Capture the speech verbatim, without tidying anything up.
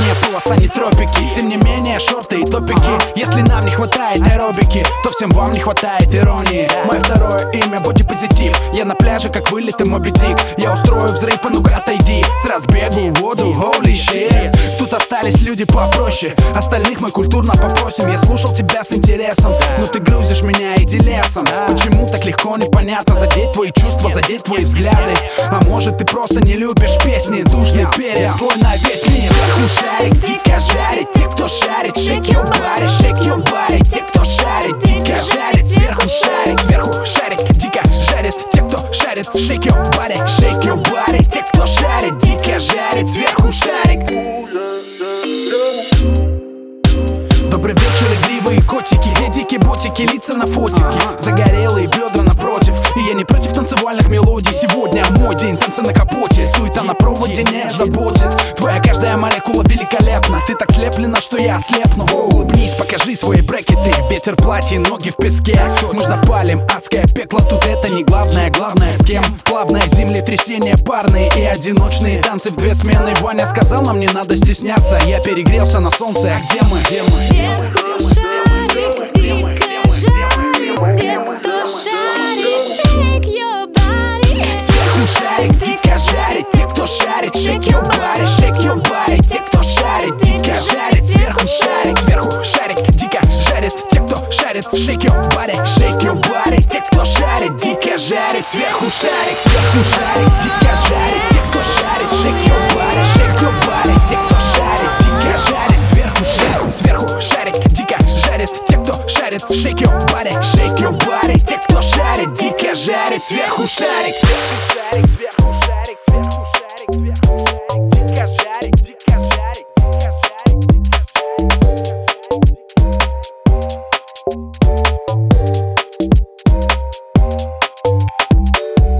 Синяя полоса, не тропики. Тем не менее, шорты и топики. Если нам не хватает аэробики, то всем вам не хватает иронии. Мое второе имя — бодипозитив. Я на пляже, как вылитый Моби Дик. Я устрою взрыв, а ну-ка отойди. С разбегу в воду, holy shit. Тут остались люди попроще, остальных мы культурно попросим. Я слушал тебя с интересом, но ты грузишь меня иди лесом. Почему так легко, непонятно задеть твои чувства, задеть твои взгляды? А может ты просто не любишь песни, душный перец, слой на весь мир. Сверху шарик, дико жарит, те, кто шарит, shake your body, shake your body. Те, кто шарит, дико жарит, сверху шарик, сверху шарик, дико жарит. Те, кто шарит, shake your body, shake your body. Те, кто шарит, дико жарит, сверху шарик. Добрый вечер, игривые котики, эдики, ботики, лица на фотике, загорелые бедра напротив. И я не против танцевальных мелодий. Сегодня мой день, танцы на капоте. Суета на проводе не заботит. Твоя каждая молекула великолепна. Ты так слеплена, что я ослепну. Улыбнись, покажи свои брекеты. Ветер, платье, ноги в песке. Мы запалим адское пекло. Тут это не главное, главное с кем. Плавное землетрясение, парные и одиночные танцы в две смены. Ваня сказал, нам не надо стесняться. Я перегрелся на солнце, а где мы? Где мы? Сверху шарик, дико жарит, те, кто шарит, shake your body. Сверху шарик, дико жарит, те, кто шарит, shake your body, shake your body. Те, кто шарит, дико жарит, сверху шарик, сверху шарик, дико жарит. Те, кто шарит, shake your body, shake your body. Те, кто шарит, дико жарит, сверху шарик, сверху шарик, дико жарит. Те, кто шарит, shake your body, shake your body. Те, кто шарит, дико жарит, сверху шарик, сверху шарик, дико жарит. Те, кто шарит, shake your body, shake your body. Те, кто шарит, дико жарит, сверху шарик, сверху шарик, сверху шарик.